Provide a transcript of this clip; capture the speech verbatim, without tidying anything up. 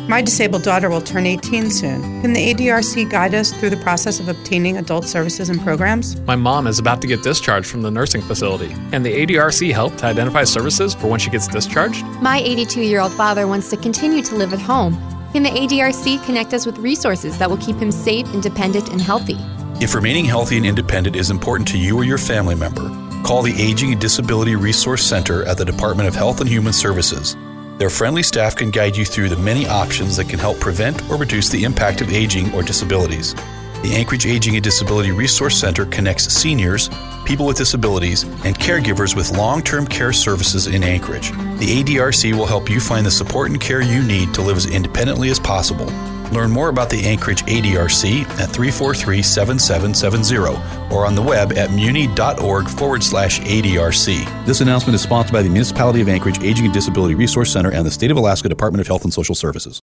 My disabled daughter will turn eighteen soon. Can the A D R C guide us through the process of obtaining adult services and programs? My mom is about to get discharged from the nursing facility. Can the A D R C help to identify services for when she gets discharged? My eighty-two-year-old father wants to continue to live at home. Can the A D R C connect us with resources that will keep him safe, independent, and healthy? If remaining healthy and independent is important to you or your family member, call the Aging and Disability Resource Center at the Department of Health and Human Services. Their friendly staff can guide you through the many options that can help prevent or reduce the impact of aging or disabilities. The Anchorage Aging and Disability Resource Center connects seniors, people with disabilities, and caregivers with long-term care services in Anchorage. The A D R C will help you find the support and care you need to live as independently as possible. Learn more about the Anchorage A D R C at three four three, seven seven seven zero or on the web at muni.org forward slash ADRC. This announcement is sponsored by the Municipality of Anchorage Aging and Disability Resource Center and the State of Alaska Department of Health and Social Services.